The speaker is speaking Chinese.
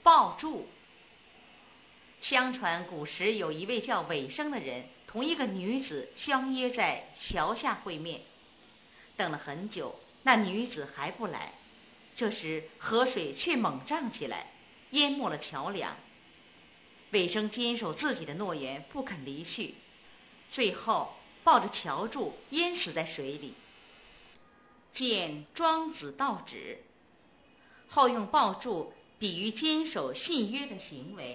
抱柱。相传古时有一位叫尾生的人，同一个女子相约在桥下会面，等了很久，那女子还不来。这时河水却猛涨起来，淹没了桥梁。尾生坚守自己的诺言，不肯离去，最后抱着桥柱淹死在水里。见庄子道止，后用抱柱比喻坚守信约的行为。